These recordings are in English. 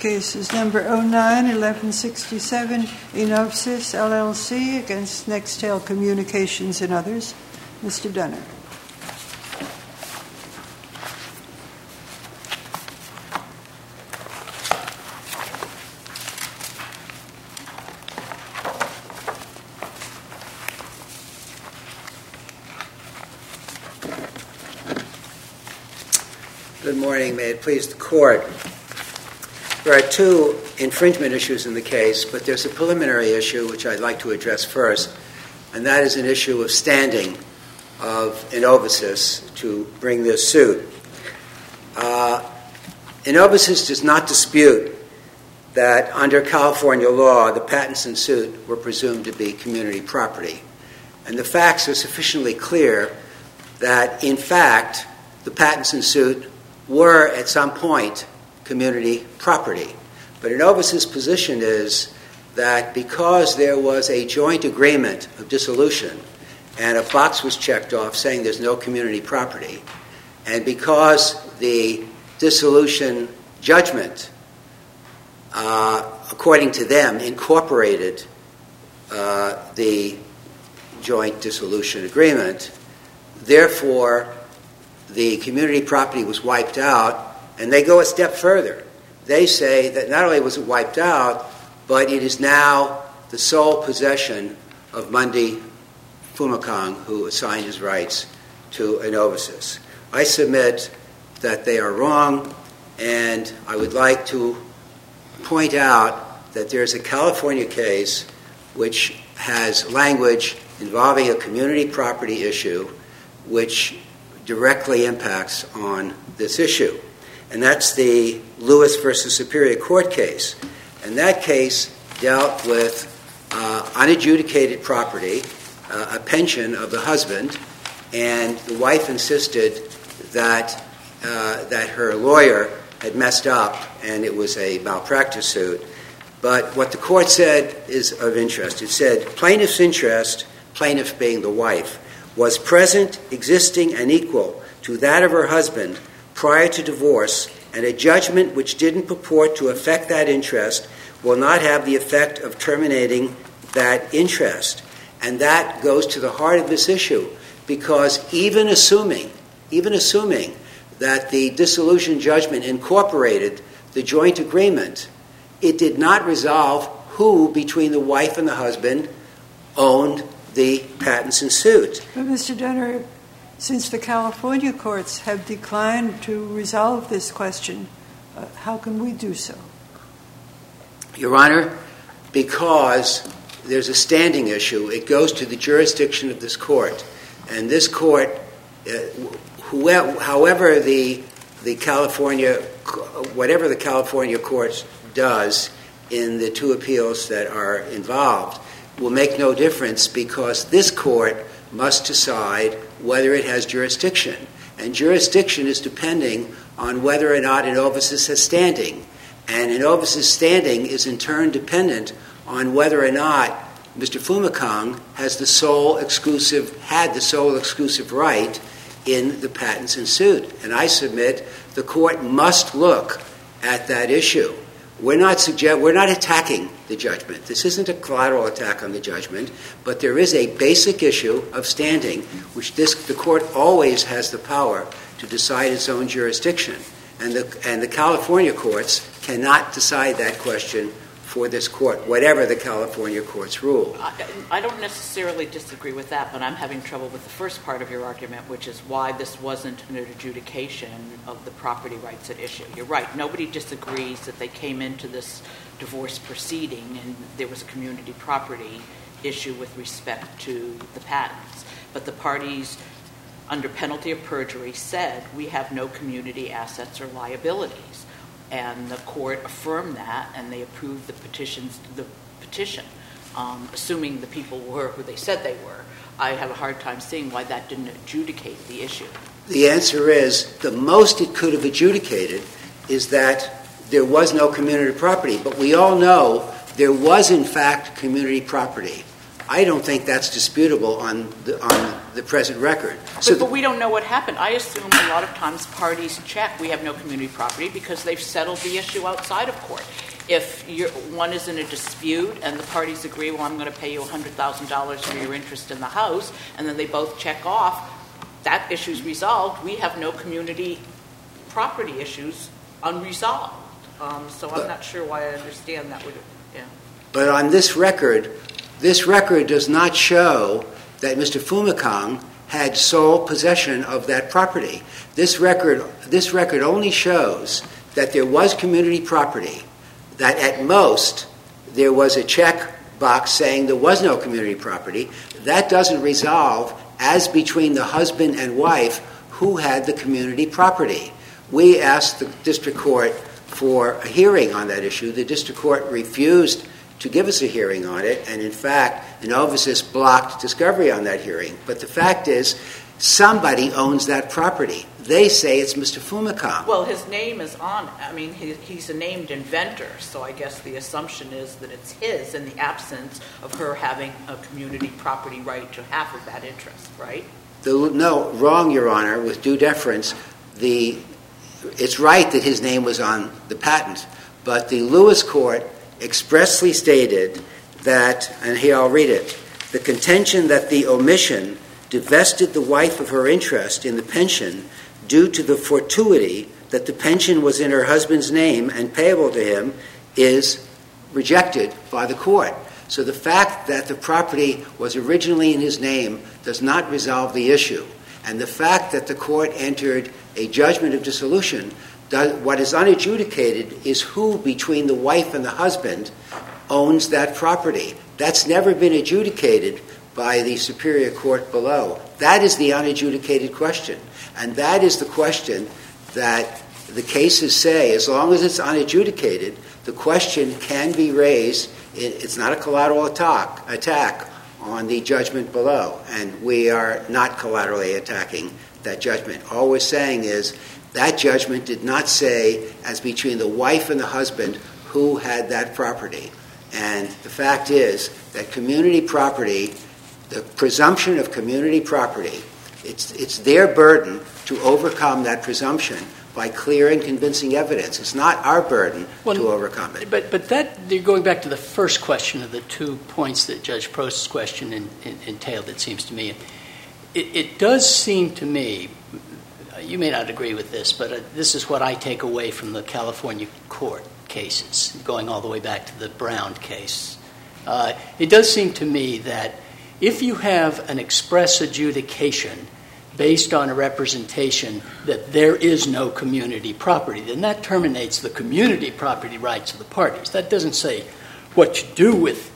case is number 09-1167, Enovsys LLC against Nextel Communications and others. Mr. Dunner. Good morning. May it please the Court. There are two infringement issues in the case, but there's a preliminary issue which I'd like to address first, and that is an issue of standing of Enovsys to bring this suit. Enovsys does not dispute that under California law, the patents in suit were presumed to be community property. And the facts are sufficiently clear that, in fact, the patents in suit were at some point community property. But Enovsys' position is that because there was a joint agreement of dissolution and a box was checked off saying there's no community property, and because the dissolution judgment, according to them, incorporated the joint dissolution agreement, therefore the community property was wiped out, and they go a step further. They say that not only was it wiped out, but it is now the sole possession of Mundi Fumikang, who assigned his rights to Enovsys. I submit that they are wrong, and I would like to point out that there's a California case which has language involving a community property issue which directly impacts on this issue. And that's the Lewis versus Superior Court case. And that case dealt with unadjudicated property, a pension of the husband, and the wife insisted that her lawyer had messed up and it was a malpractice suit. But what the court said is of interest. It said, plaintiff's interest, plaintiff being the wife, was present, existing, and equal to that of her husband prior to divorce, and a judgment which didn't purport to affect that interest will not have the effect of terminating that interest. And that goes to the heart of this issue, because even assuming that the dissolution judgment incorporated the joint agreement, it did not resolve who between the wife and the husband owned the patents in suit. But Mr. Dunner, since the California courts have declined to resolve this question, how can we do so? Your Honor, because there's a standing issue, it goes to the jurisdiction of this court. And this court, whatever the California courts does in the two appeals that are involved, will make no difference, because this court must decide whether it has jurisdiction. And jurisdiction is depending on whether or not Enovsys has standing. And Enovsys' standing is in turn dependent on whether or not Mr. Fumikang had the sole exclusive right in the patents in suit. And I submit the court must look at that issue. We're not attacking the judgment. This isn't a collateral attack on the judgment, but there is a basic issue of standing, which the court always has the power to decide its own jurisdiction. And the California courts cannot decide that question for this court, whatever the California courts rule. I don't necessarily disagree with that, but I'm having trouble with the first part of your argument, which is why this wasn't an adjudication of the property rights at issue. You're right. Nobody disagrees that they came into this divorce proceeding and there was a community property issue with respect to the patents. But the parties, under penalty of perjury, said we have no community assets or liabilities. And the court affirmed that, and they approved the petition, assuming the people were who they said they were. I have a hard time seeing why that didn't adjudicate the issue. The answer is the most it could have adjudicated is that there was no community property. But we all know there was, in fact, community property. I don't think that's disputable on the present record. But we don't know what happened. I assume a lot of times parties check, we have no community property, because they've settled the issue outside of court. If one is in a dispute and the parties agree, well, I'm going to pay you $100,000 for your interest in the house, and then they both check off, that issue's resolved. We have no community property issues unresolved. So I'm not sure why I understand that would, yeah. But on this record does not show that Mr. Fumikang had sole possession of that property. This record only shows that there was community property, that at most there was a check box saying there was no community property. That doesn't resolve, as between the husband and wife, who had the community property. We asked the district court for a hearing on that issue. The district court refused to give us a hearing on it, and in fact, Inovisys blocked discovery on that hearing. But the fact is, somebody owns that property. They say it's Mr. Fumikang. Well, his name is on, he's a named inventor, so I guess the assumption is that it's his in the absence of her having a community property right to half of that interest, right? No, wrong, Your Honor, with due deference. It's right that his name was on the patent, but the Lewis court expressly stated that, and here I'll read it, the contention that the omission divested the wife of her interest in the pension due to the fortuity that the pension was in her husband's name and payable to him is rejected by the court. So the fact that the property was originally in his name does not resolve the issue. And the fact that the court entered a judgment of dissolution, what is unadjudicated is who between the wife and the husband owns that property. That's never been adjudicated by the superior court below. That is the unadjudicated question. And that is the question that the cases say, as long as it's unadjudicated, the question can be raised. It's not a collateral attack on the judgment below, and we are not collaterally attacking that judgment. All we're saying is that judgment did not say, as between the wife and the husband, who had that property. And the fact is that community property, the presumption of community property, it's their burden to overcome that presumption by clear and convincing evidence. It's not our burden to overcome it. But that, you're going back to the first question of the 2 points that Judge Prost's question entailed, it seems to me. It does seem to me, you may not agree with this, but this is what I take away from the California court cases, going all the way back to the Brown case. It does seem to me that if you have an express adjudication based on a representation that there is no community property, then that terminates the community property rights of the parties. That doesn't say what you do with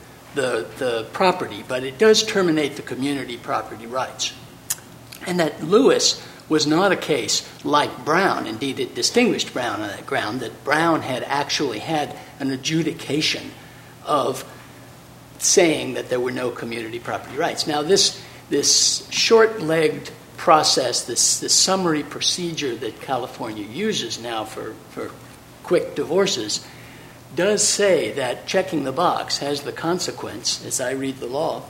the property, but it does terminate the community property rights. And that Lewis was not a case like Brown. Indeed, it distinguished Brown on that ground, that Brown had actually had an adjudication of saying that there were no community property rights. Now, this short-legged process, this summary procedure that California uses now for quick divorces, does say that checking the box has the consequence, as I read the law,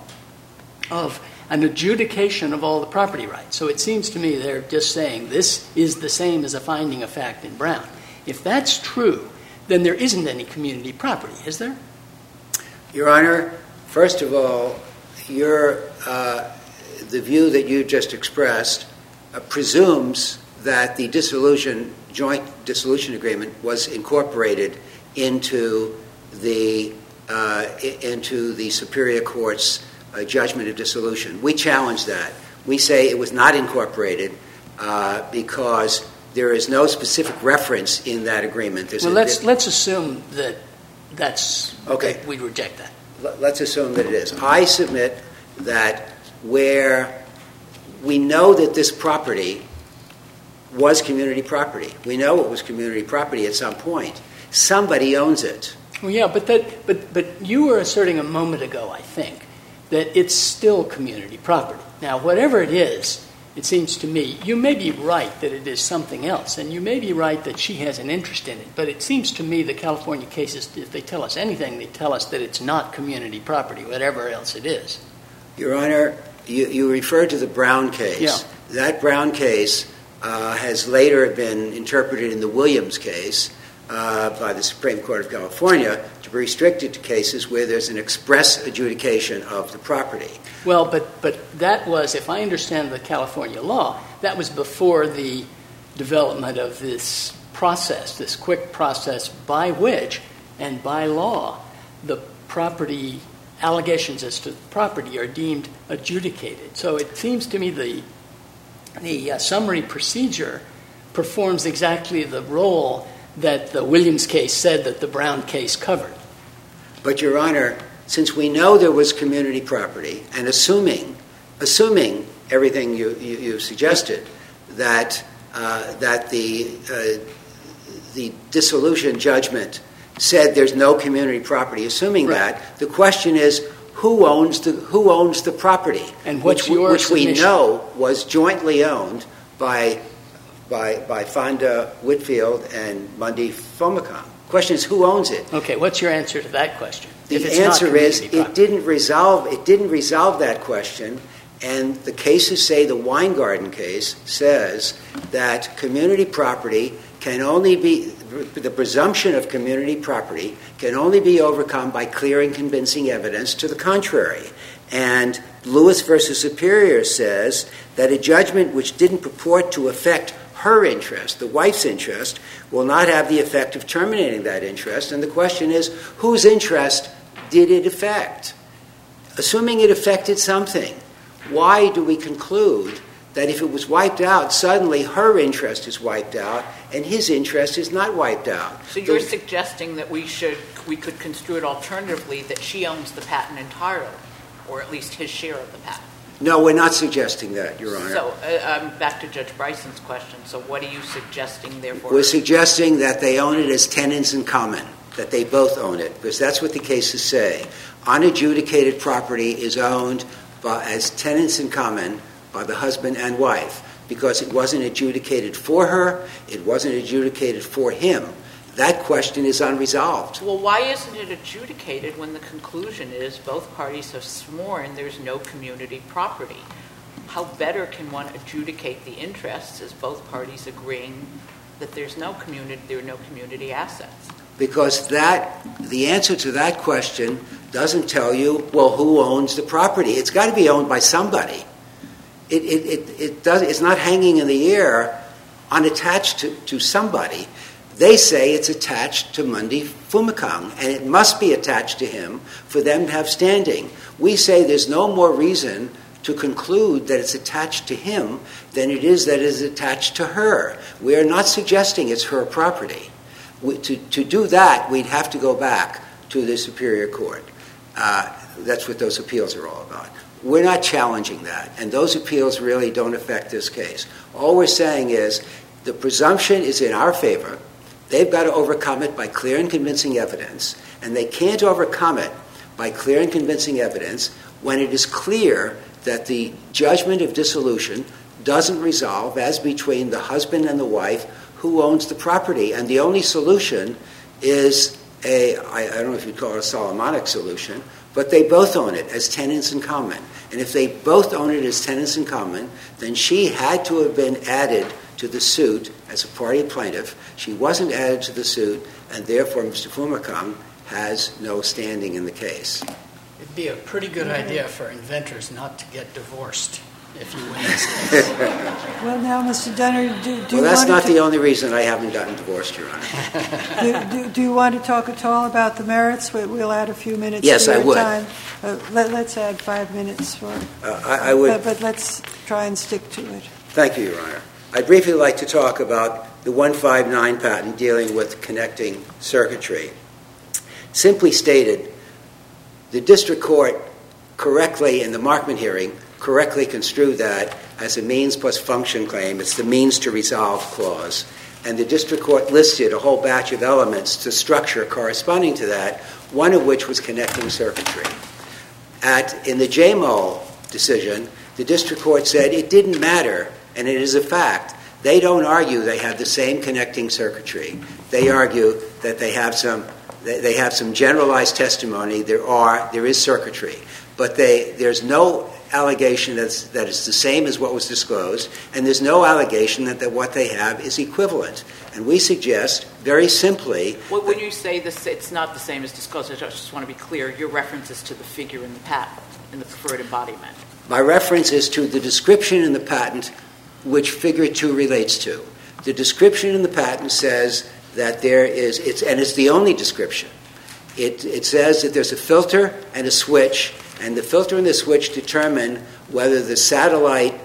of an adjudication of all the property rights. So it seems to me they're just saying this is the same as a finding of fact in Brown. If that's true, then there isn't any community property, is there? Your Honor, first of all, the view that you just expressed presumes that the joint dissolution agreement was incorporated into the Superior Court's judgment of dissolution. We challenge that. We say it was not incorporated because there is no specific reference in that agreement. Let's assume that that's okay. That we'd reject that. Let's assume that it is. I submit that where we know that this property was community property, we know it was community property at some point. Somebody owns it. Well, yeah, but you were asserting a moment ago, I think, that it's still community property. Now, whatever it is it seems to me, you may be right that it is something else, and you may be right that she has an interest in it, but it seems to me the California cases, if they tell us anything, they tell us that it's not community property, whatever else it is. Your Honor, you referred to the Brown case. Yeah. That Brown case has later been interpreted in the Williams case by the Supreme Court of California to be restricted to cases where there's an express adjudication of the property. Well, but that was, if I understand the California law, that was before the development of this process, this quick process by which, and by law, the property allegations as to the property are deemed adjudicated. So it seems to me the summary procedure performs exactly the role that the Williams case said that the Brown case covered. But, Your Honor, since we know there was community property, and assuming everything you suggested, that the dissolution judgment said there's no community property, assuming right. that, the question is who owns the property, and which we know was jointly owned by Fonda Whitfield and Mundy Fomicon. The question is who owns it. Okay, what's your answer to that question? The answer is it didn't resolve that question, and the cases say, the Weingarten case says that community property can only be, the presumption of community property can only be overcome by clear and convincing evidence to the contrary. And Lewis v. Superior says that a judgment which didn't purport to affect her interest, the wife's interest, will not have the effect of terminating that interest. And the question is, whose interest did it affect? Assuming it affected something, why do we conclude that if it was wiped out, suddenly her interest is wiped out and his interest is not wiped out? So you're suggesting that we could construe it alternatively, that she owns the patent entirely, or at least his share of the patent? No, we're not suggesting that, Your Honor. So back to Judge Bryson's question. So what are you suggesting, therefore? We're suggesting that they own it as tenants in common, that they both own it, because that's what the cases say. Unadjudicated property is owned as tenants in common by the husband and wife, because it wasn't adjudicated for her, it wasn't adjudicated for him. That question is unresolved. Well, why isn't it adjudicated when the conclusion is both parties have sworn there's no community property? How better can one adjudicate the interests as both parties agreeing that there are no community assets? Because the answer to that question doesn't tell you, well, who owns the property? It's got to be owned by somebody. It's not hanging in the air unattached to somebody. They say it's attached to Mundy Fumikang, and it must be attached to him for them to have standing. We say there's no more reason to conclude that it's attached to him than it is that it is attached to her. We are not suggesting it's her property. To do that, we'd have to go back to the Superior Court. That's what those appeals are all about. We're not challenging that, and those appeals really don't affect this case. All we're saying is the presumption is in our favor. They've got to overcome it by clear and convincing evidence, and they can't overcome it by clear and convincing evidence when it is clear that the judgment of dissolution doesn't resolve as between the husband and the wife who owns the property. And the only solution is I don't know if you'd call it a Solomonic solution, but they both own it as tenants in common. And if they both own it as tenants in common, then she had to have been added to the suit as a party plaintiff. She wasn't added to the suit, and therefore Mr. Fumikang has no standing in the case. It'd be a pretty good idea for inventors not to get divorced if you win this case. Well, now, Mr. Dunner, do you Well, that's want not to the only reason I haven't gotten divorced, Your Honor. do you want to talk at all about the merits? We'll add a few minutes Yes, to I your would. time. Let's add 5 minutes for I would. But let's try and stick to it. Thank you, Your Honor. I'd briefly like to talk about the 159 patent dealing with connecting circuitry. Simply stated, the district court correctly, in the Markman hearing, correctly construed that as a means plus function claim. It's the means to resolve clause. And the district court listed a whole batch of elements to structure corresponding to that, one of which was connecting circuitry. In the JMO decision, The district court said it didn't matter, and it is a fact. They don't argue they have the same connecting circuitry. They argue that they have some generalized testimony. There is circuitry, but there's no allegation that it's the same as what was disclosed, and there's no allegation that what they have is equivalent. And we suggest, very simply... Well, when you say this, it's not the same as disclosed, I just want to be clear, your reference is to the figure in the patent, in the preferred embodiment. My reference is to the description in the patent which Figure 2 relates to. The description in the patent says that there is, and it's the only description. It says that there's a filter and a switch, and the filter and the switch determine whether the satellite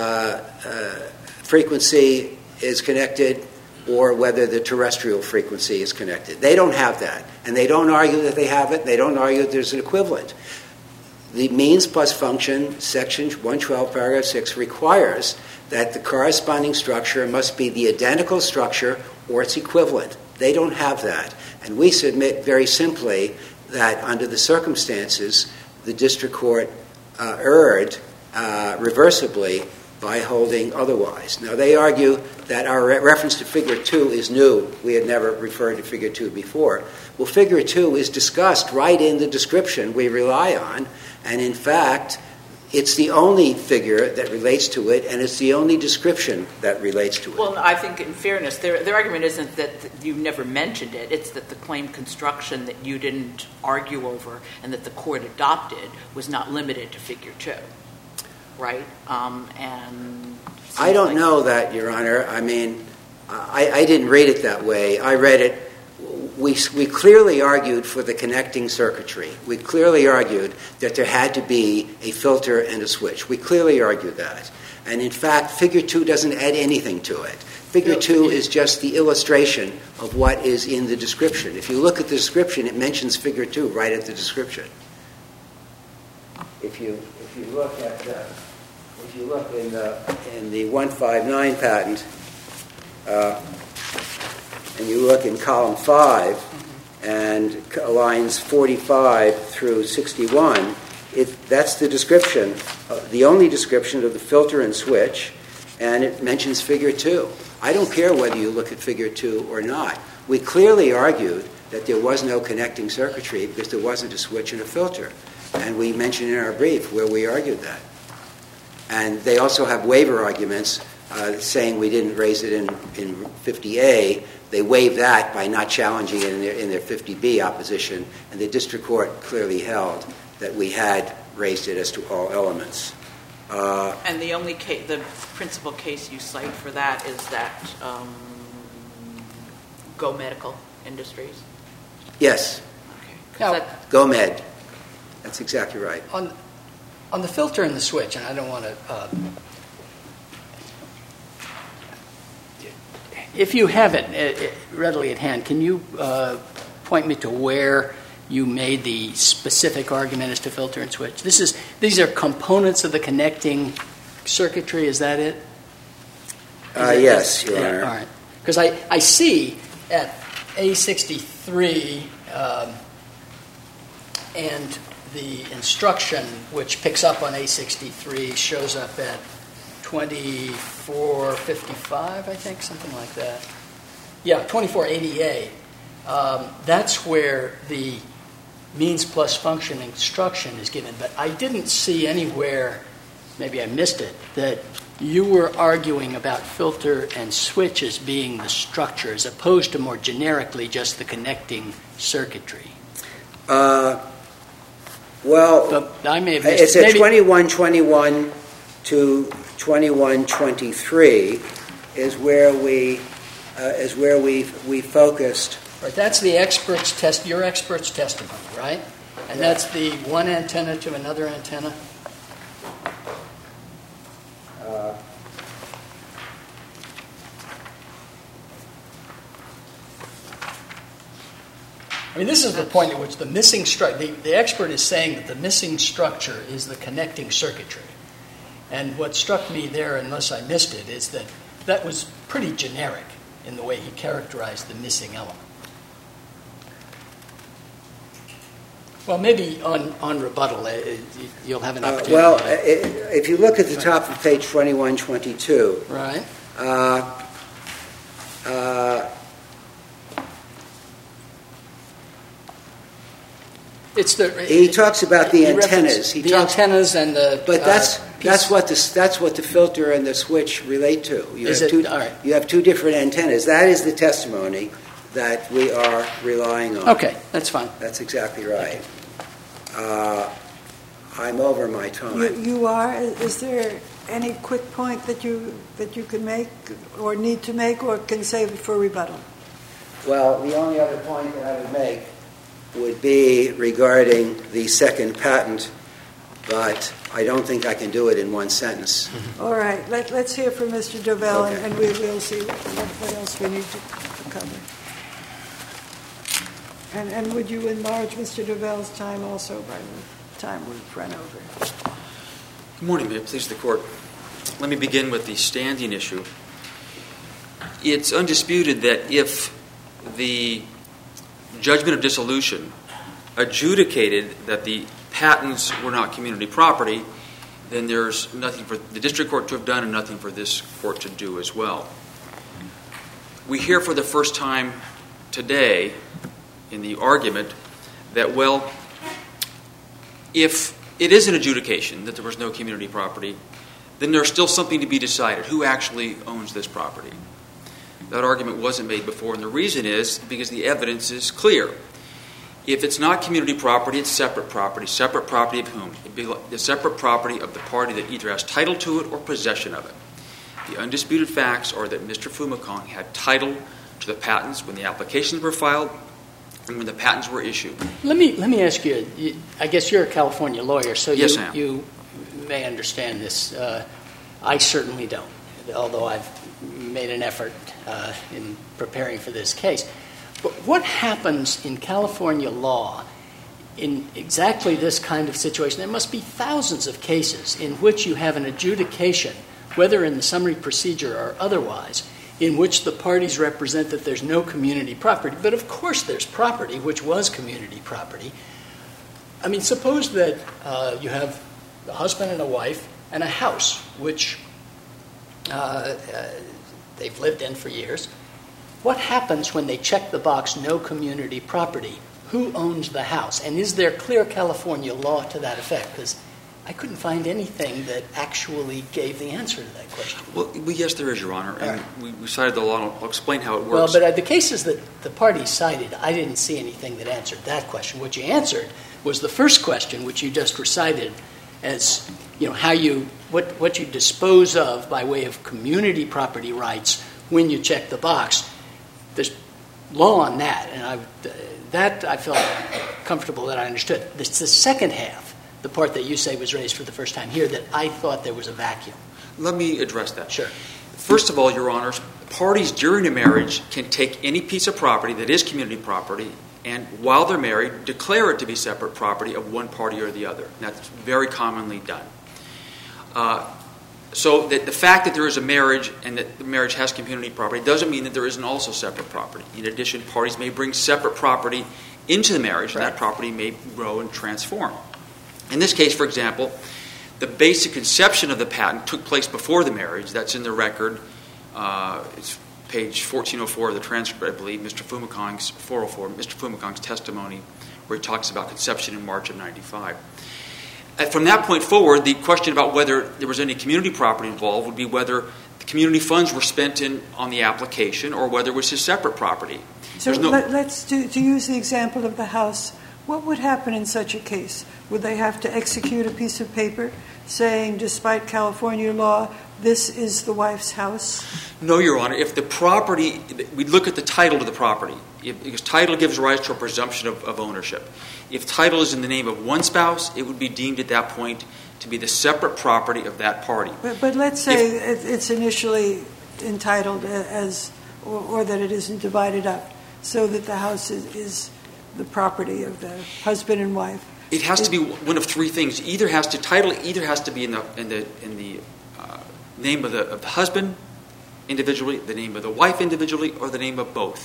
frequency is connected or whether the terrestrial frequency is connected. They don't have that, and they don't argue that they have it. They don't argue that there's an equivalent. The means plus function, section 112, paragraph 6, requires that the corresponding structure must be the identical structure or its equivalent. They don't have that. And we submit very simply that under the circumstances, the district court erred reversibly by holding otherwise. Now, they argue that our reference to Figure 2 is new. We had never referred to Figure 2 before. Well, Figure 2 is discussed right in the description we rely on, and in fact, it's the only figure that relates to it, and it's the only description that relates to it. Well, I think in fairness, their argument isn't that you never mentioned it. It's that the claim construction that you didn't argue over and that the court adopted was not limited to Figure 2, right? And I don't know that, Your Honor. I mean, I didn't read it that way. I read it. We clearly argued for the connecting circuitry. We clearly argued that there had to be a filter and a switch. We clearly argued that. And in fact, Figure 2 doesn't add anything to it. Figure 2 is just the illustration of what is in the description. If you look at the description, it mentions Figure 2 right at the description. If you look in the 159 patent, and you look in column 5 and lines 45 through 61, that's the description, the only description of the filter and switch, and it mentions Figure 2. I don't care whether you look at Figure 2 or not. We clearly argued that there was no connecting circuitry because there wasn't a switch and a filter. And we mentioned in our brief where we argued that. And they also have waiver arguments saying we didn't raise it in 50A. They waived that by not challenging it in their 50B opposition, and the district court clearly held that we had raised it as to all elements. And the principal case you cite for that is that Go Medical Industries? Yes. Okay. Go Med. That's exactly right. On the filter and the switch, and I don't want to... if you have it readily at hand, can you point me to where you made the specific argument as to filter and switch? These are components of the connecting circuitry, is that it? Yes, Your Honor. All right. Because I see at A63 and the instruction which picks up on A63 shows up at 2455, I think, something like that. Yeah, 2480A. That's where the means plus function instruction is given. But I didn't see anywhere, maybe I missed it, that you were arguing about filter and switch as being the structure as opposed to more generically just the connecting circuitry. Well, but I may have missed it's at 2121 to 2123 is where we focused. Right, that's the expert's test. Your expert's testimony, right? And that's the one antenna to another antenna. I mean, this is the point at which the missing structure, the expert is saying that the missing structure is the connecting circuitry. And what struck me there, unless I missed it, is that that was pretty generic in the way he characterized the missing element. Well, maybe on rebuttal, you'll have an opportunity. Well, if you look at the top of page 2122, right. He talks about the antennas. The antennas and the. But that's what the filter and the switch relate to. You have two different antennas. That is the testimony that we are relying on. Okay, that's fine. That's exactly right. I'm over my time. You are. Is there any quick point that you can make, or need to make, or can save it for rebuttal? Well, the only other point that I would make would be regarding the second patent, but I don't think I can do it in one sentence. Mm-hmm. All right. Let's hear from Mr. Dovell, Okay. and we'll see what else we need to cover. And would you enlarge Mr. Dovell's time also by the time we've run over? Good morning, may it please the Court. Let me begin with the standing issue. It's undisputed that if the judgment of dissolution adjudicated that the patents were not community property, then there's nothing for the district court to have done and nothing for this court to do as well. We hear for the first time today in the argument that, well, if it is an adjudication that there was no community property, then there's still something to be decided. Who actually owns this property? That argument wasn't made before, and the reason is because the evidence is clear. If it's not community property, it's separate property. Separate property of whom? It'd be the separate property of the party that either has title to it or possession of it. The undisputed facts are that Mr. Fumikong had title to the patents when the applications were filed and when the patents were issued. Let me ask you, I guess you're a California lawyer, so yes, I am. You may understand this. I certainly don't, although I've made an effort in preparing for this case. But what happens in California law in exactly this kind of situation? There must be thousands of cases in which you have an adjudication, whether in the summary procedure or otherwise, in which the parties represent that there's no community property. But of course there's property, which was community property. I mean, suppose that you have a husband and a wife and a house, which they've lived in for years. What happens when they check the box, no community property? Who owns the house? And is there clear California law to that effect? Because I couldn't find anything that actually gave the answer to that question. Well, yes, there is, Your Honor. And we cited the law. I'll explain how it Well, works. but the cases that the parties cited, I didn't see anything that answered that question. What you answered was the first question, which you just recited as, how what you dispose of by way of community property rights when you check the box. There's law on that, and I felt comfortable that I understood. It's the second half, the part that you say was raised for the first time here, that I thought there was a vacuum. Let me address that. Sure. First of all, Your Honors, parties during a marriage can take any piece of property that is community property and, while they're married, declare it to be separate property of one party or the other. And that's very commonly done. So that the fact that there is a marriage and that the marriage has community property doesn't mean that there isn't also separate property. In addition, parties may bring separate property into the marriage, and that property may grow and transform. In this case, for example, the basic conception of the patent took place before the marriage. That's in the record. It's page 1404 of the transcript, I believe, Mr. Fumikong's 404, Mr. Fumikong's testimony, where he talks about conception in March of 95. From that point forward, the question about whether there was any community property involved would be whether the community funds were spent on the application or whether it was his separate property. So let's to use the example of the house. What would happen in such a case? Would they have to execute a piece of paper saying, despite California law, this is the wife's house? No, Your Honor. If the property, we'd look at the title to the property, because title gives rise to a presumption of ownership. If title is in the name of one spouse, it would be deemed at that point to be the separate property of that party. But let's say it's initially entitled as, or that it isn't divided up, so that the house is the property of the husband and wife. It has to be one of three things. Either has to be in the name of the husband individually, the name of the wife individually, or the name of both.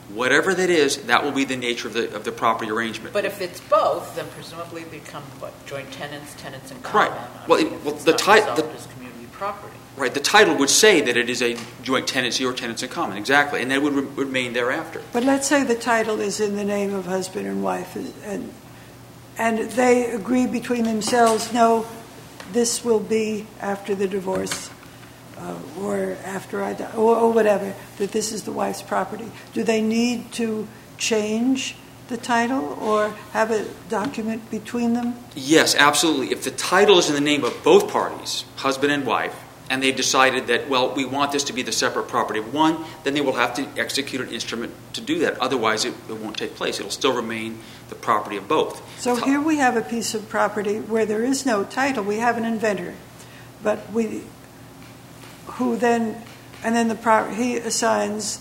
Whatever that is, that will be the nature of the property arrangement. But if it's both, then presumably they become what? Joint tenants in common. Right. Well, the title is community property. Right. The title would say that it is a joint tenancy or tenants in common. Exactly, and that would remain thereafter. But let's say the title is in the name of husband and wife, and they agree between themselves, no, this will be after the divorce, or after I die, or whatever, that this is the wife's property. Do they need to change the title or have a document between them? Yes, absolutely. If the title is in the name of both parties, husband and wife, and they've decided that, well, we want this to be the separate property of one, then they will have to execute an instrument to do that. Otherwise, it won't take place. It'll still remain the property of both. So here we have a piece of property where there is no title. We have an inventor, but he assigns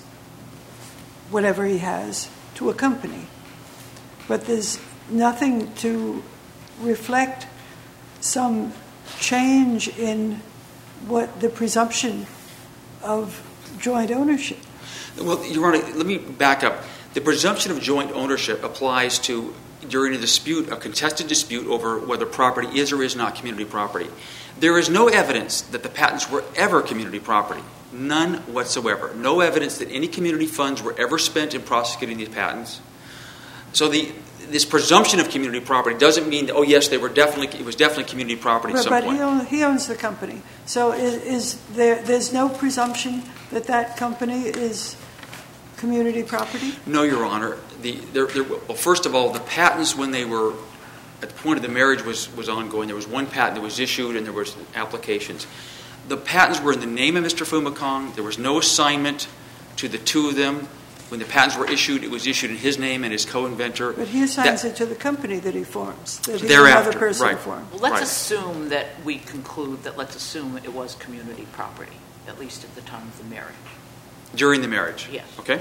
whatever he has to a company. But there's nothing to reflect some change in what the presumption of joint ownership. Well, Your Honor, let me back up. The presumption of joint ownership applies to during a contested dispute over whether property is or is not community property. There is no evidence that the patents were ever community property. None whatsoever. No evidence that any community funds were ever spent in prosecuting these patents. So this presumption of community property doesn't mean that, oh yes, it was definitely community property at some point. But he owns the company. So there's no presumption that company is community property? No, Your Honor. Well, first of all, the patents, when they were at the point of the marriage was ongoing, there was one patent that was issued and there was applications. The patents were in the name of Mr. Fumikong. There was no assignment to the two of them. When the patents were issued, it was issued in his name and his co-inventor. But he assigns it to the company that he forms, that he thereafter, another person right. forms. Well, let's assume that we conclude that let's assume it was community property, at least at the time of the marriage. During the marriage? Yes. Okay.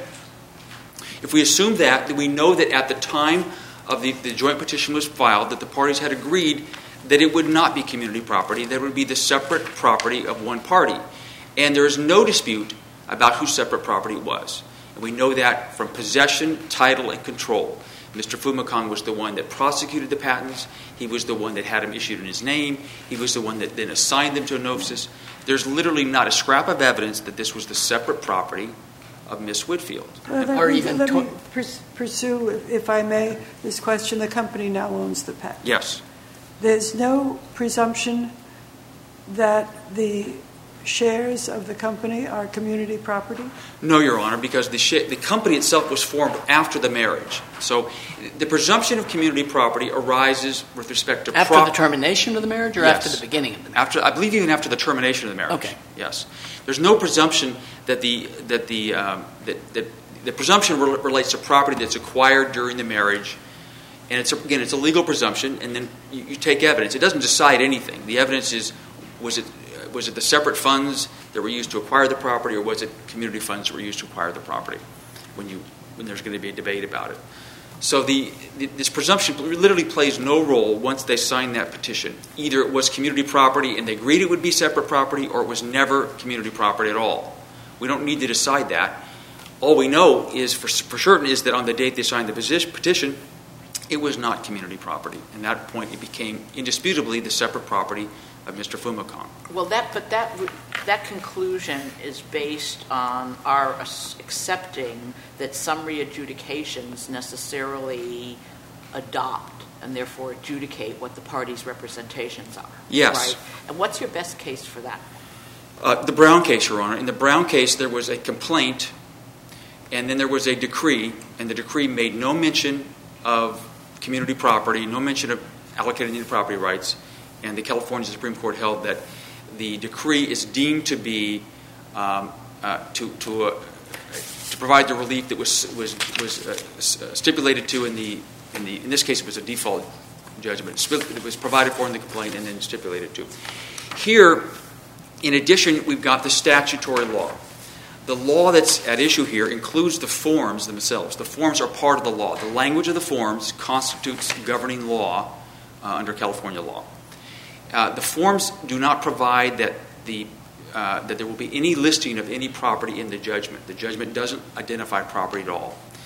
If we assume that, then we know that at the time of the joint petition was filed, that the parties had agreed that it would not be community property, that it would be the separate property of one party. And there is no dispute about whose separate property it was. And we know that from possession, title, and control. Mr. Fumikong was the one that prosecuted the patents. He was the one that had them issued in his name. He was the one that then assigned them to Enophis. There's literally not a scrap of evidence that this was the separate property of Miss Whitfield. Let me pursue, if I may, this question. The company now owns the patent. Yes. There's no presumption that the shares of the company are community property? No, Your Honor, because the company itself was formed after the marriage. So the presumption of community property arises with respect to after the termination of the marriage, or yes. after the beginning of the marriage? I believe even after the termination of the marriage. Okay. Yes. There's no presumption that the presumption relates to property that's acquired during the marriage, and it's a legal presumption. And then you take evidence. It doesn't decide anything. The evidence is was it the separate funds that were used to acquire the property, or was it community funds that were used to acquire the property? When there's going to be a debate about it. So this presumption literally plays no role once they sign that petition. Either it was community property and they agreed it would be separate property, or it was never community property at all. We don't need to decide that. All we know is for certain is that on the date they signed the petition, it was not community property. At that point, it became indisputably the separate property of Mr. Fumikong. Well, that conclusion is based on our accepting that summary adjudications necessarily adopt and therefore adjudicate what the parties' representations are. Yes. Right? And what's your best case for that? The Brown case, Your Honor. In the Brown case, there was a complaint, and then there was a decree, and the decree made no mention of community property, no mention of allocated property rights. And the California Supreme Court held that the decree is deemed to be to provide the relief that was stipulated to in this case it was a default judgment. It was provided for in the complaint and then stipulated to. Here, in addition, we've got the statutory law. The law that's at issue here includes the forms themselves. The forms are part of the law. The language of the forms constitutes governing law under California law. The forms do not provide that there will be any listing of any property in the judgment. The judgment doesn't identify property at all.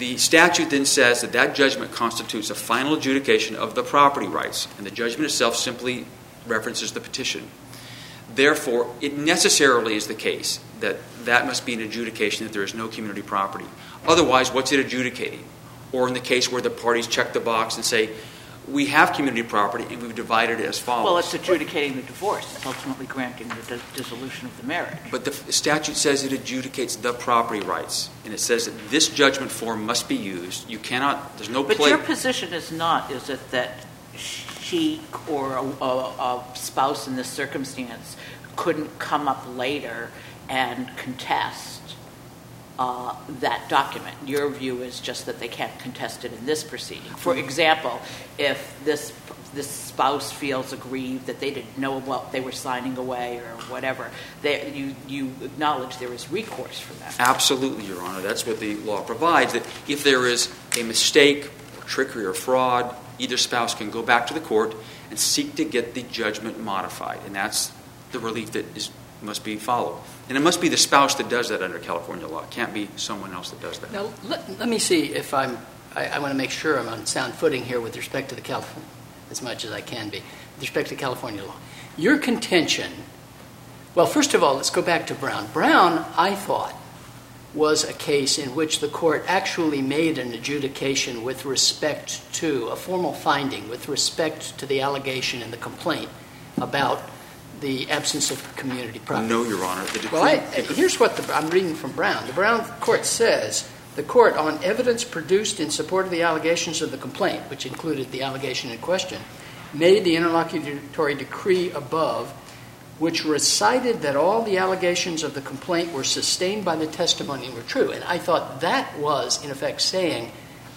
the statute then says that that judgment constitutes a final adjudication of the property rights, and the judgment itself simply references the petition. Therefore, it necessarily is the case that that must be an adjudication that there is no community property. Otherwise, what's it adjudicating? Or in the case where the parties check the box and say, we have community property and we've divided it as follows. Well, it's adjudicating the divorce. It's ultimately granting the dissolution of the marriage. But the statute says it adjudicates the property rights. And it says that this judgment form must be used. You cannot, there's no But play. your position is not, is it that she or a spouse in this circumstance couldn't come up later and contest that document? Your view is just that they can't contest it in this proceeding. For example, if this spouse feels aggrieved that they didn't know what they were signing away or whatever, you acknowledge there is recourse for that. Absolutely, Your Honor. That's what the law provides, that if there is a mistake, or trickery, or fraud, either spouse can go back to the court and seek to get the judgment modified. And that's the relief that must be followed. And it must be the spouse that does that under California law. It can't be someone else that does that. Now, let me see if I want to make sure I'm on sound footing here with respect to the California, as much as I can be, with respect to California law. Your contention, well, first of all, let's go back to Brown. Brown, I thought, was a case in which the court actually made an adjudication with respect to a formal finding with respect to the allegation in the complaint about the absence of community property. No, Your Honor. Well, here's what I'm reading from Brown. The Brown court says, the court, on evidence produced in support of the allegations of the complaint, which included the allegation in question, made the interlocutory decree above, which recited that all the allegations of the complaint were sustained by the testimony and were true. And I thought that was, in effect, saying,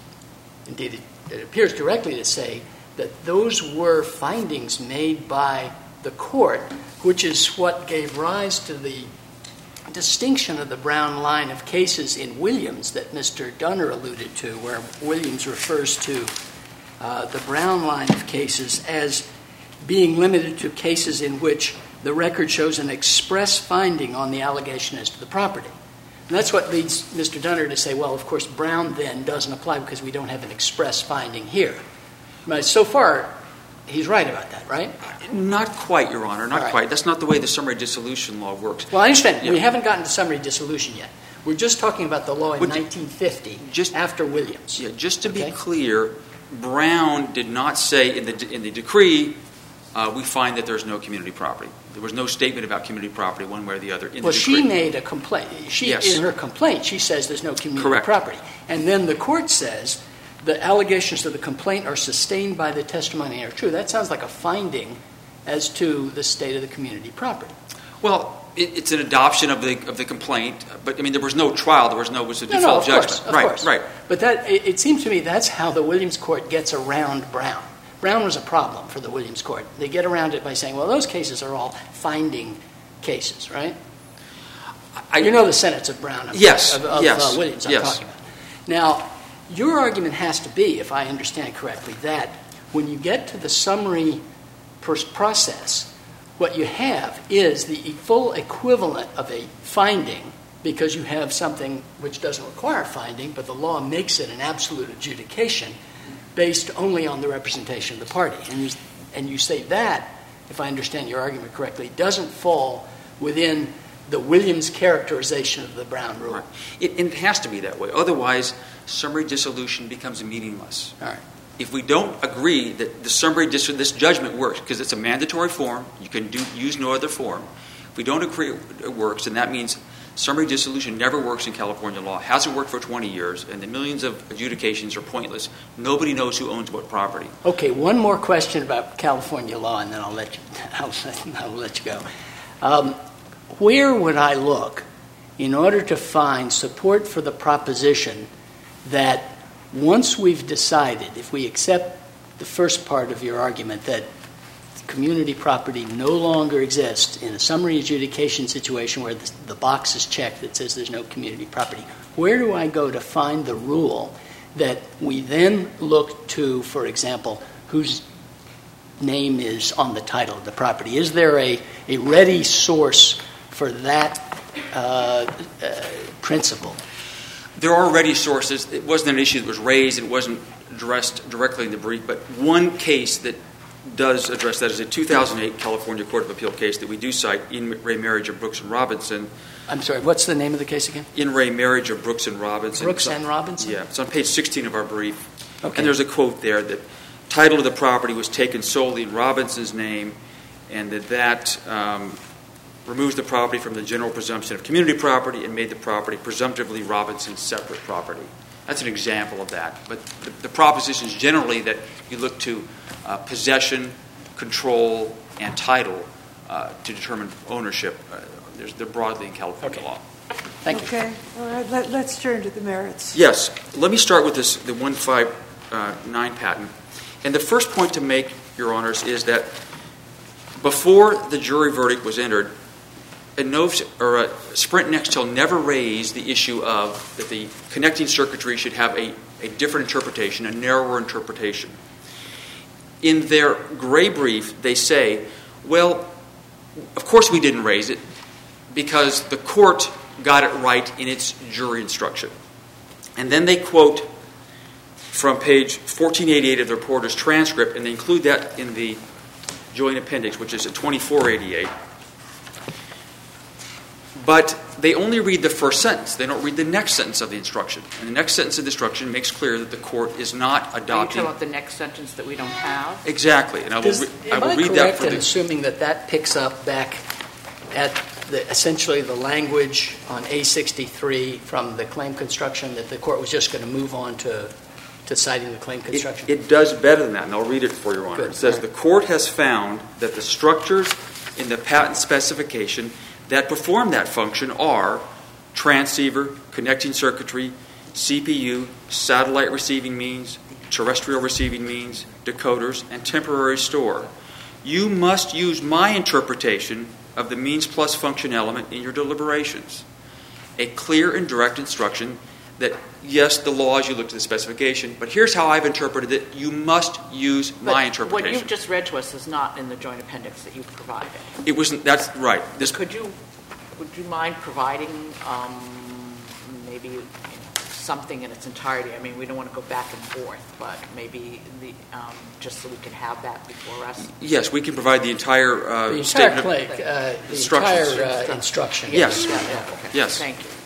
indeed it appears directly to say, that those were findings made by the court, which is what gave rise to the distinction of the Brown line of cases in Williams that Mr. Dunner alluded to, where Williams refers to the Brown line of cases as being limited to cases in which the record shows an express finding on the allegation as to the property. And that's what leads Mr. Dunner to say, well, of course, Brown then doesn't apply because we don't have an express finding here. But so far, he's right about that, right? Not quite, Your Honor, not right. quite. That's not the way the summary dissolution law works. Well, I understand. Yeah. We haven't gotten to summary dissolution yet. We're just talking about the law in 1950, after Williams. Yeah, just to be clear, Brown did not say in the decree, we find that there's no community property. There was no statement about community property one way or the other in the decree. She made a complaint. Yes. In her complaint, she says there's no community Correct. property. And then the court says the allegations of the complaint are sustained by the testimony and are true. That sounds like a finding as to the state of the community property. Well, it's an adoption of the complaint, but I mean there was no trial. There was a default judgment. Of right, course. right. But it seems to me that's how the Williams court gets around Brown. Brown was a problem for the Williams court. They get around it by saying, well, those cases are all finding cases, right? You know the sentence of Brown. Yes. Of Williams I'm talking about. Now, your argument has to be, if I understand correctly, that when you get to the summary process, what you have is the full equivalent of a finding, because you have something which doesn't require finding, but the law makes it an absolute adjudication based only on the representation of the party. And you say that, if I understand your argument correctly, doesn't fall within the Williams characterization of the Brown rule. Right. It has to be that way. Otherwise, summary dissolution becomes meaningless. All right. If we don't agree that this judgment works, because it's a mandatory form, you can use no other form. If we don't agree it works, then that means summary dissolution never works in California law. It hasn't worked for 20 years, and the millions of adjudications are pointless. Nobody knows who owns what property. Okay, one more question about California law, and then I'll let you go. Where would I look in order to find support for the proposition that once we've decided, if we accept the first part of your argument, that community property no longer exists in a summary adjudication situation where the box is checked that says there's no community property, where do I go to find the rule that we then look to, for example, whose name is on the title of the property? Is there a ready source for that principle? there are already sources. It wasn't an issue that was raised. It wasn't addressed directly in the brief. But one case that does address that is a 2008 California Court of Appeal case that we do cite, In Re Marriage of Brooks and Robinson. I'm sorry, what's the name of the case again? In Re Marriage of Brooks and Robinson. Brooks and Robinson? Yeah, it's on page 16 of our brief. Okay. And there's a quote there that title of the property was taken solely in Robinson's name, and that removes the property from the general presumption of community property and made the property presumptively Robinson's separate property. That's an example of that. But the proposition is generally that you look to possession, control, and title to determine ownership. They're broadly in California law. Thank you. Okay, all right, let's turn to the merits. Yes. Let me start with the 159 patent. And the first point to make, Your Honors, is that before the jury verdict was entered, Sprint Nextel never raised the issue of that the connecting circuitry should have a different interpretation, a narrower interpretation. In their gray brief, they say, well, of course we didn't raise it because the court got it right in its jury instruction. And then they quote from page 1488 of the reporter's transcript, and they include that in the joint appendix, which is at 2488. But they only read the first sentence. They don't read the next sentence of the instruction. And the next sentence of the instruction makes clear that the court is not adopting. Are you talking about the next sentence that we don't have? Exactly. And I will read that for in assuming that picks up back at essentially the language on A63 from the claim construction, that the court was just going to move on to citing the claim construction? It does better than that, and I'll read it for Your Honor. Good. It says, the court has found that the structures in the patent specification that perform that function are transceiver, connecting circuitry, CPU, satellite receiving means, terrestrial receiving means, decoders, and temporary store. You must use my interpretation of the means plus function element in your deliberations. A clear and direct instruction that, yes, the law as you look to the specification, but here's how I've interpreted it. You must use my interpretation. What you've just read to us is not in the joint appendix that you've provided. It wasn't. That's right. Would you mind providing maybe something in its entirety? I mean, we don't want to go back and forth, but maybe just so we can have that before us. Yes, we can provide the entire statement of instruction. Yes. Okay. Yes. Thank you.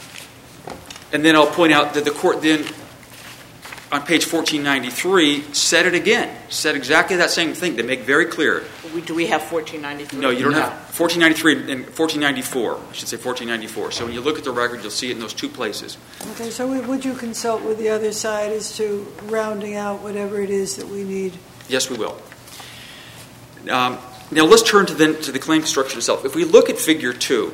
And then I'll point out that the court then, on page 1493, said it again. Said exactly that same thing to make very clear. Do we have 1493? No, you don't have 1493 and 1494. I should say 1494. So when you look at the record, you'll see it in those two places. Okay, so would you consult with the other side as to rounding out whatever it is that we need? Yes, we will. Now let's turn to the claim construction itself. If we look at Figure 2,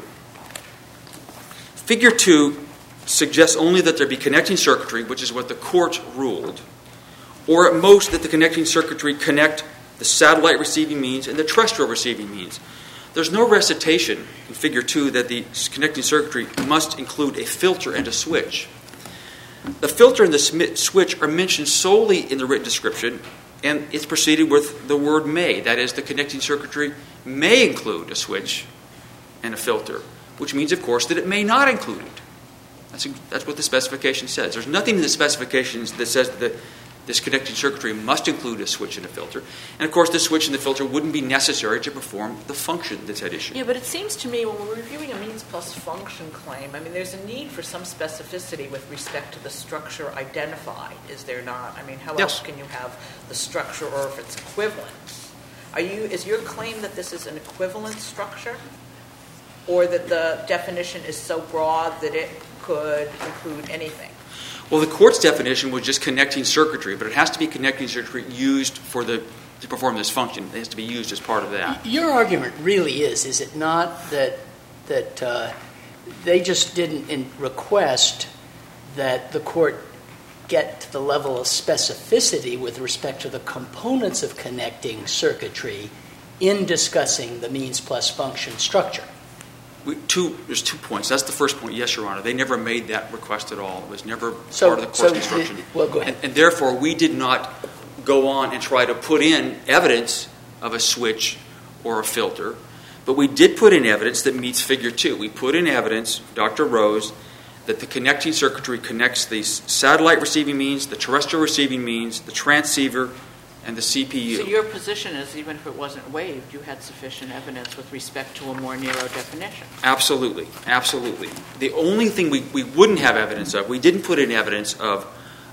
Figure 2 suggests only that there be connecting circuitry, which is what the court ruled, or at most that the connecting circuitry connect the satellite receiving means and the terrestrial receiving means. There's no recitation in Figure 2 that the connecting circuitry must include a filter and a switch. The filter and the switch are mentioned solely in the written description, and it's preceded with the word may. That is, the connecting circuitry may include a switch and a filter, which means, of course, that it may not include it. That's what the specification says. There's nothing in the specifications that says that this connecting circuitry must include a switch and a filter. And, of course, the switch and the filter wouldn't be necessary to perform the function that's at issue. Yeah, but it seems to me when we're reviewing a means plus function claim, I mean, there's a need for some specificity with respect to the structure identified, is there not? I mean, how else can you have the structure, or if it's equivalent? Is your claim that this is an equivalent structure? Or that the definition is so broad that it could include anything? Well, the court's definition was just connecting circuitry, but it has to be connecting circuitry used to perform this function. It has to be used as part of that. Your argument really is it not, that they just didn't request that the court get to the level of specificity with respect to the components of connecting circuitry in discussing the means plus function structure? There's 2 points. That's the first point. Yes, Your Honor. They never made that request at all. It was never part of the court's instruction. Well, go ahead. And therefore, we did not go on and try to put in evidence of a switch or a filter, but we did put in evidence that meets Figure 2. We put in evidence, Dr. Rose, that the connecting circuitry connects the satellite receiving means, the terrestrial receiving means, the transceiver, and the CPU. So your position is, even if it wasn't waived, you had sufficient evidence with respect to a more narrow definition. Absolutely, absolutely. The only thing we wouldn't have evidence of, we didn't put in evidence of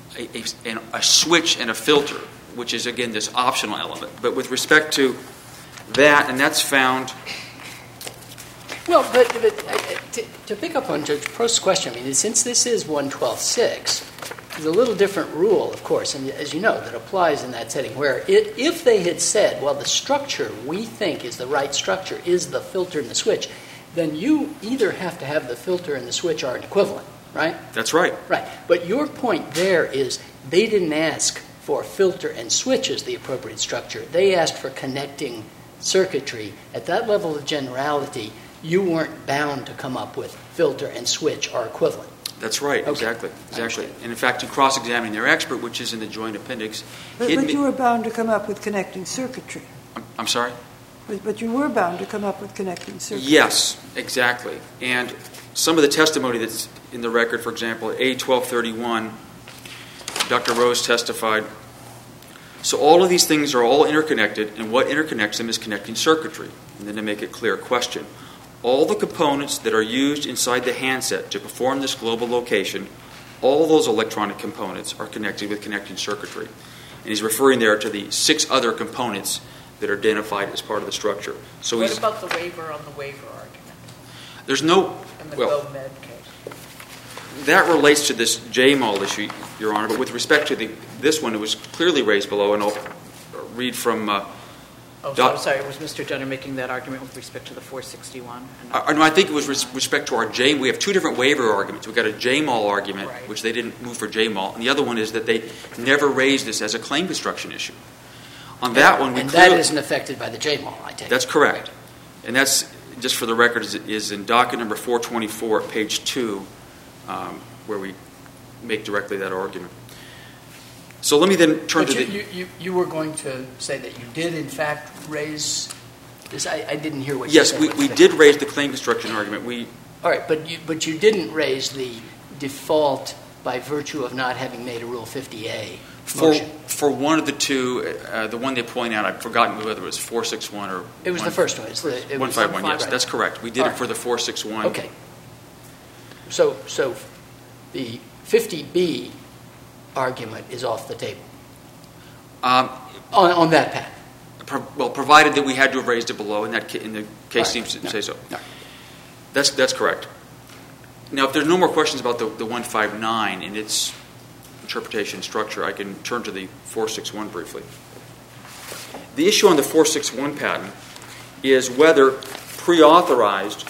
a switch and a filter, which is, again, this optional element. But with respect to that, and that's found... Well, but to pick up on Judge Prost's question, I mean, since this is 112.6, there's a little different rule, of course, and as you know, that applies in that setting, where if they had said, well, the structure we think is the right structure is the filter and the switch, then you either have to have the filter and the switch are an equivalent, right? That's right. Right. But your point there is they didn't ask for filter and switch as the appropriate structure. They asked for connecting circuitry. At that level of generality, you weren't bound to come up with filter and switch are equivalent. That's right, Okay. exactly. And in fact, in cross-examining their expert, which is in the joint appendix... But you were bound to come up with connecting circuitry. I'm sorry? But you were bound to come up with connecting circuitry. Yes, exactly. And some of the testimony that's in the record, for example, at A1231, Dr. Rose testified, so all of these things are all interconnected, and what interconnects them is connecting circuitry. And then to make it clear, question. All the components that are used inside the handset to perform this global location, all those electronic components are connected with connecting circuitry. And he's referring there to the 6 other components that are identified as part of the structure. So What about the waiver on the waiver argument there's no... in the well, GoMed case? that relates to this JMOL issue, Your Honor, but with respect to this one, it was clearly raised below, and I'll read from... I'm sorry, was Mr. Jenner making that argument with respect to the 461? No, I think it was with respect to our JMOL. We have 2 different waiver arguments. We've got a JMOL argument, Right. which they didn't move for JMOL, and the other one is that they never raised this as a claim construction issue. On that one, we And clearly... that isn't affected by the JMOL, I take it. That's correct. And that's, just for the record, is in docket number 424 at page 2, where we make directly that argument. So let me then turn But to the... you were going to say that you did, in fact, raise this. I didn't hear what you said. Yes, we did raise the claim construction argument. All right, but you didn't raise the default by virtue of not having made a Rule 50A motion. For one of the 2, the one they point out, I've forgotten whether it was 461 or... It was the first one. It was 151, yes, right. that's correct. We did it for the 461. Okay. So the 50B argument is off the table on that path. Well, provided that we had to have raised it below, and that in the case seems to say so. No. That's correct. Now, if there's no more questions about the 159 and its interpretation structure, I can turn to the 461 briefly. The issue on the 461 patent is whether pre-authorized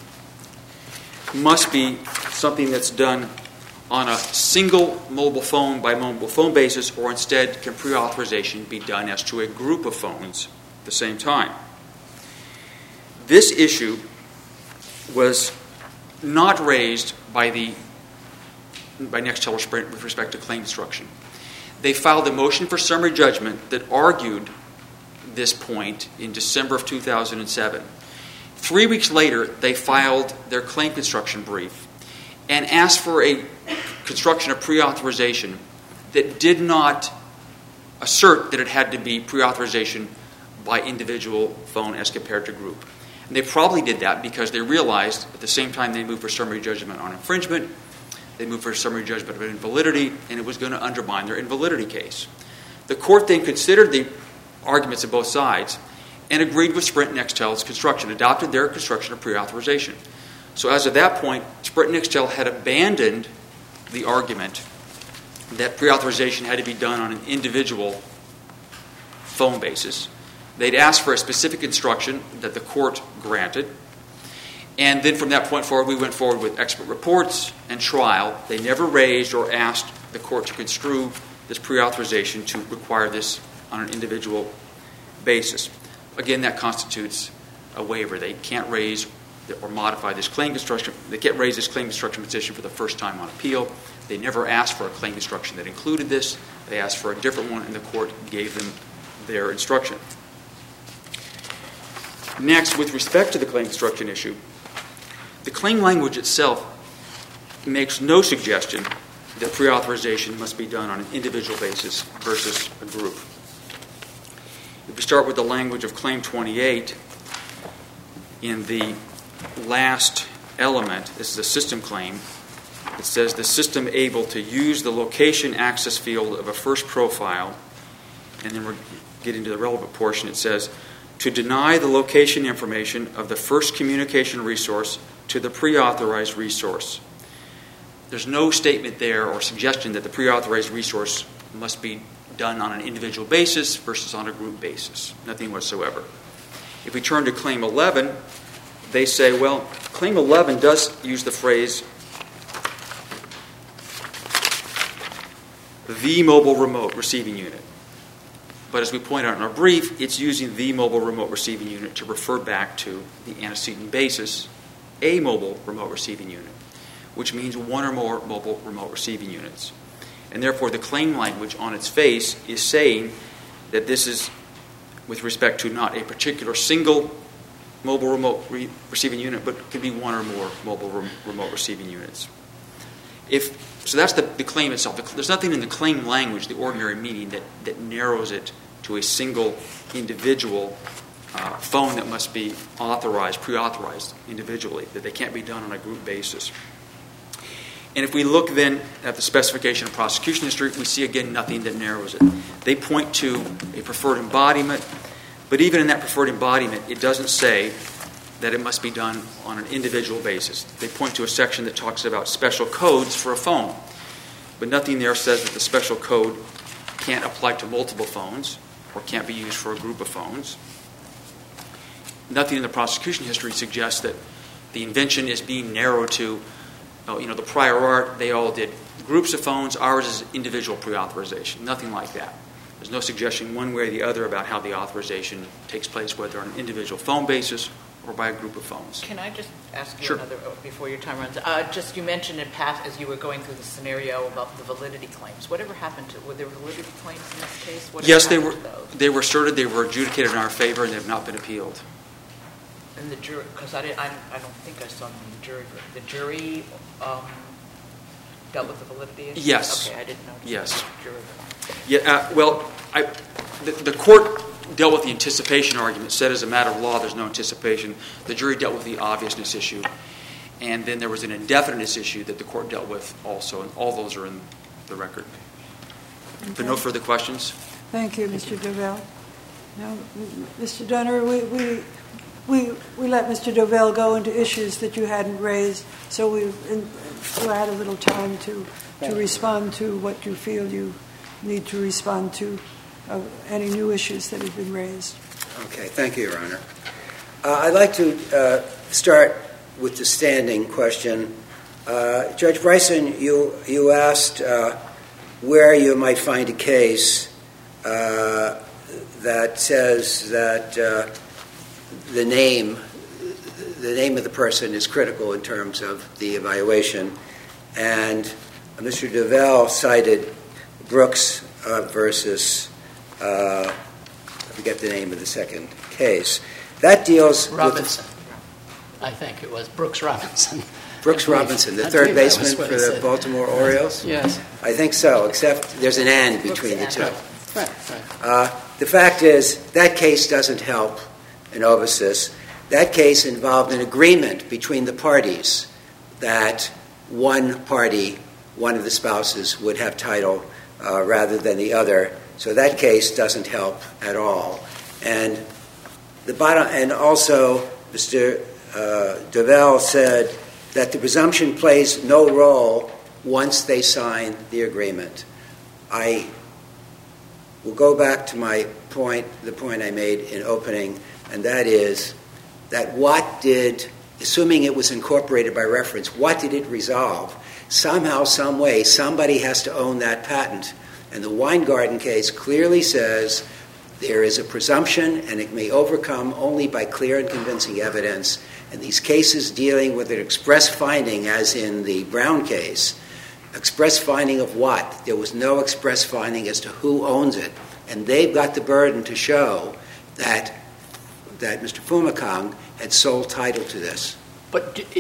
must be something that's done on a single mobile phone by mobile phone basis, or instead can pre-authorization be done as to a group of phones at the same time. This issue was not raised by Nextel or Sprint with respect to claim construction. They filed a motion for summary judgment that argued this point in December of 2007. 3 weeks later, they filed their claim construction brief and asked for a construction of pre-authorization that did not assert that it had to be pre-authorization by individual phone as compared to group. And they probably did that because they realized at the same time they moved for summary judgment on infringement, they moved for summary judgment of invalidity, and it was going to undermine their invalidity case. The court then considered the arguments of both sides and agreed with Sprint and Nextel's construction, adopted their construction of pre-authorization. So as of that point, Sprint and Nextel had abandoned the argument that pre-authorization had to be done on an individual phone basis. They'd asked for a specific instruction that the court granted. And then from that point forward, we went forward with expert reports and trial. They never raised or asked the court to construe this pre-authorization to require this on an individual basis. Again, that constitutes a waiver. They can't raise or modify this claim construction. They can't raise this claim construction petition for the first time on appeal. They never asked for a claim construction that included this. They asked for a different one, and the court gave them their instruction. Next, with respect to the claim construction issue, the claim language itself makes no suggestion that pre-authorization must be done on an individual basis versus a group. If we start with the language of Claim 28, in the last element, this is a system claim, it says the system able to use the location access field of a first profile, and then we're getting to the relevant portion, it says, to deny the location information of the first communication resource to the pre-authorized resource. There's no statement there or suggestion that the pre-authorized resource must be done on an individual basis versus on a group basis. Nothing whatsoever. If we turn to Claim 11, they say, well, Claim 11 does use the phrase the mobile remote receiving unit. But as we point out in our brief, it's using the mobile remote receiving unit to refer back to the antecedent basis, a mobile remote receiving unit, which means one or more mobile remote receiving units. And therefore, the claim language on its face is saying that this is with respect to not a particular single mobile remote receiving unit, but could be one or more mobile remote receiving units. So that's the claim itself. There's nothing in the claim language, the ordinary meaning, that narrows it to a single individual phone that must be pre-authorized individually, that they can't be done on a group basis. And if we look then at the specification of prosecution history, we see again nothing that narrows it. They point to a preferred embodiment, but even in that preferred embodiment, it doesn't say that it must be done on an individual basis. They point to a section that talks about special codes for a phone, but nothing there says that the special code can't apply to multiple phones or can't be used for a group of phones. Nothing in the prosecution history suggests that the invention is being narrowed to, the prior art, they all did groups of phones, ours is individual pre-authorization. Nothing like that. There's no suggestion one way or the other about how the authorization takes place, whether on an individual phone basis or by a group of phones. Can I just ask you Sure. another, before your time runs? You mentioned in past, as you were going through the scenario about the validity claims. Whatever happened to, were there validity claims in this case? Yes, they were asserted, they were adjudicated in our favor, and they have not been appealed. And the jury, because I don't think I saw them in the jury. The jury dealt with the validity issue? Yes. Okay, I didn't know. Yes. The jury. Yeah. The court dealt with the anticipation argument. Said as a matter of law, there's no anticipation. The jury dealt with the obviousness issue, and then there was an indefiniteness issue that the court dealt with also, and all those are in the record. Okay. But no further questions. Thank you, Mr. Dovell. Now, Mr. Dunner, we let Mr. Dovell go into issues that you hadn't raised, so we had a little time to respond to what you feel you need to respond to, any new issues that have been raised. Okay, thank you, Your Honor. I'd like to start with the standing question. Judge Bryson, you asked where you might find a case that says that the name of the person is critical in terms of the evaluation. And Mr. Dovell cited Brooks versus, I forget the name of the second case. That deals Robinson. I think it was Brooks Robinson. Brooks Robinson, the third baseman for the Baltimore Orioles? Yes. I think so, except there's an and between the two. Right. The fact is, that case doesn't help Inovasis. That case involved an agreement between the parties that one party, one of the spouses, would have title rather than the other. So that case doesn't help at all. And also, Mr. Dovell said that the presumption plays no role once they sign the agreement. I will go back to the point I made in opening, and that is that assuming it was incorporated by reference, what did it resolve? Somehow, some way, somebody has to own that patent. And the Weingarten case clearly says there is a presumption, and it may overcome only by clear and convincing evidence. And these cases dealing with an express finding, as in the Brown case, express finding of what? There was no express finding as to who owns it. And they've got the burden to show that Mr. Fumikang had sole title to this. But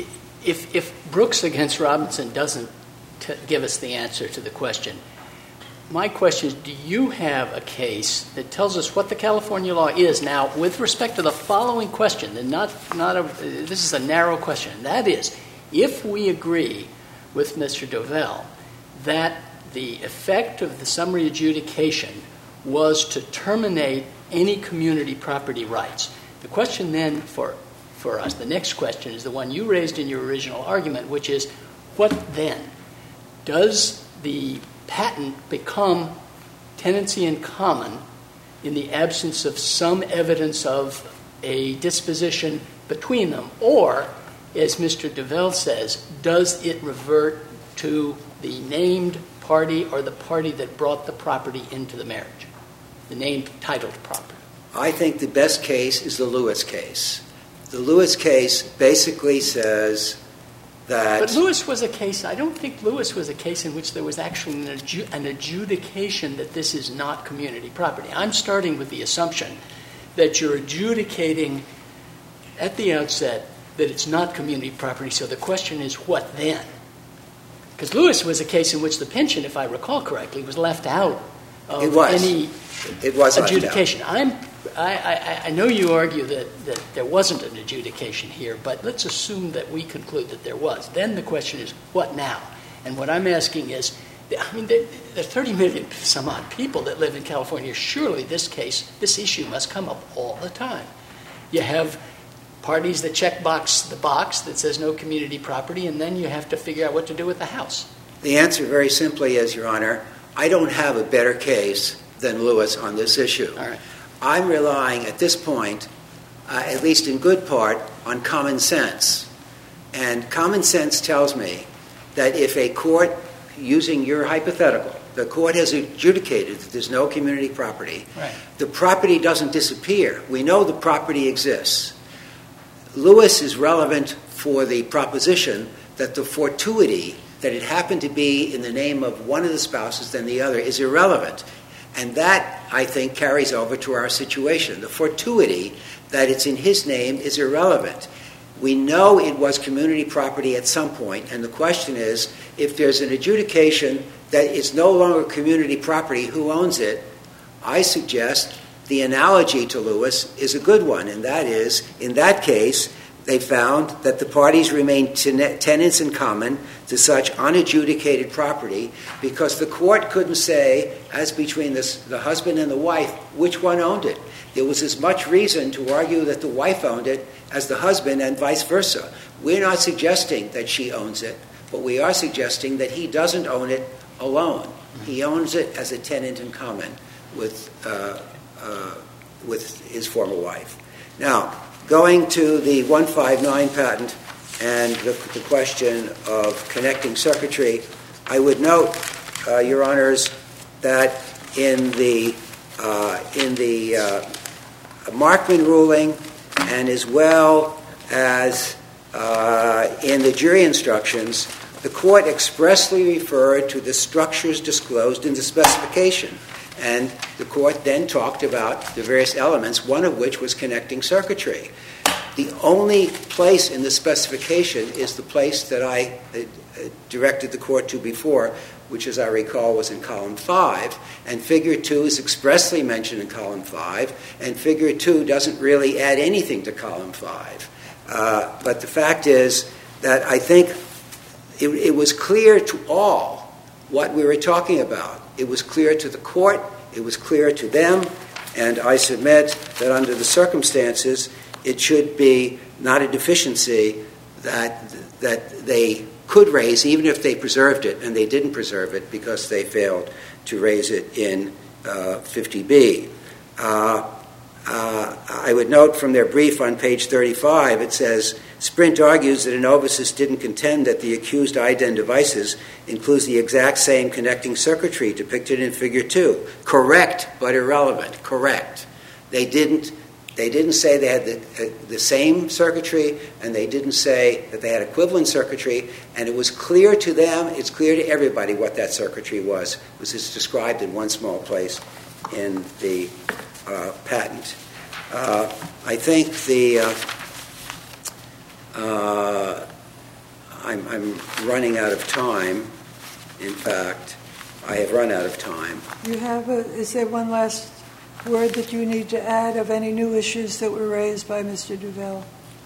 if Brooks against Robinson doesn't give us the answer to the question, my question is, do you have a case that tells us what the California law is now with respect to the following question? And this is a narrow question. That is, if we agree with Mr. Dovell that the effect of the summary adjudication was to terminate any community property rights, the question then for us, the next question, is the one you raised in your original argument, which is, what then? Does the patent become tenancy in common in the absence of some evidence of a disposition between them? Or, as Mr. Dovell says, does it revert to the named party or the party that brought the property into the marriage, the named titled property? I think the best case is the Lewis case. The Lewis case basically says that... But Lewis was a case, I don't think Lewis was a case in which there was actually an adjudication that this is not community property. I'm starting with the assumption that you're adjudicating at the outset that it's not community property, so the question is, what then? Because Lewis was a case in which the pension, if I recall correctly, was left out of any adjudication. I know you argue that there wasn't an adjudication here, but let's assume that we conclude that there was. Then the question is, what now? And what I'm asking is, there are 30 million some odd people that live in California. Surely this issue must come up all the time. You have parties that check the box that says no community property, and then you have to figure out what to do with the house. The answer very simply is, Your Honor, I don't have a better case than Lewis on this issue. All right. I'm relying at this point, at least in good part, on common sense. And common sense tells me that if a court, using your hypothetical, the court has adjudicated that there's no community property, right, the property doesn't disappear. We know the property exists. Lewis is relevant for the proposition that the fortuity that it happened to be in the name of one of the spouses than the other is irrelevant. And that, I think, carries over to our situation. The fortuity that it's in his name is irrelevant. We know it was community property at some point, and the question is, if there's an adjudication that it's no longer community property, who owns it? I suggest the analogy to Lewis is a good one, and that is, in that case, they found that the parties remained tenants in common to such unadjudicated property because the court couldn't say, as between the husband and the wife, which one owned it. There was as much reason to argue that the wife owned it as the husband and vice versa. We're not suggesting that she owns it, but we are suggesting that he doesn't own it alone. He owns it as a tenant in common with his former wife. Now, going to the 159 patent and the question of connecting circuitry, I would note, Your Honors, that in the Markman ruling and as well as in the jury instructions, the court expressly referred to the structures disclosed in the specification. And the court then talked about the various elements, one of which was connecting circuitry. The only place in the specification is the place that I directed the court to before, which, as I recall, was in column 5. And figure 2 is expressly mentioned in column 5, and figure 2 doesn't really add anything to column 5. But the fact is that I think it was clear to all what we were talking about. It was clear to the court, it was clear to them, and I submit that under the circumstances, it should be not a deficiency that they could raise, even if they preserved it, and they didn't preserve it because they failed to raise it in 50B. I would note from their brief on page 35, it says, Sprint argues that Innovasys didn't contend that the accused IDEN devices includes the exact same connecting circuitry depicted in figure 2. Correct, but irrelevant. Correct. They didn't say they had the same circuitry, and they didn't say that they had equivalent circuitry, and it was clear to them, it's clear to everybody what that circuitry was. It was just described in one small place in the patent. I think I'm running out of time. In fact, I have run out of time. Is there one last word that you need to add of any new issues that were raised by Mr. Duvel?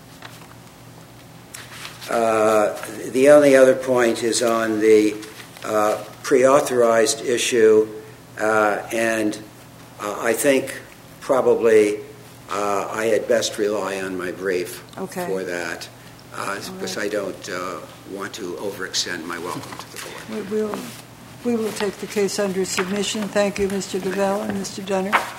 The only other point is on the pre-authorized issue, and I think probably I had best rely on my brief for that, because I don't want to overextend my welcome to the board. We will take the case under submission. Thank you, Mr. Duvel and Mr. Dunner.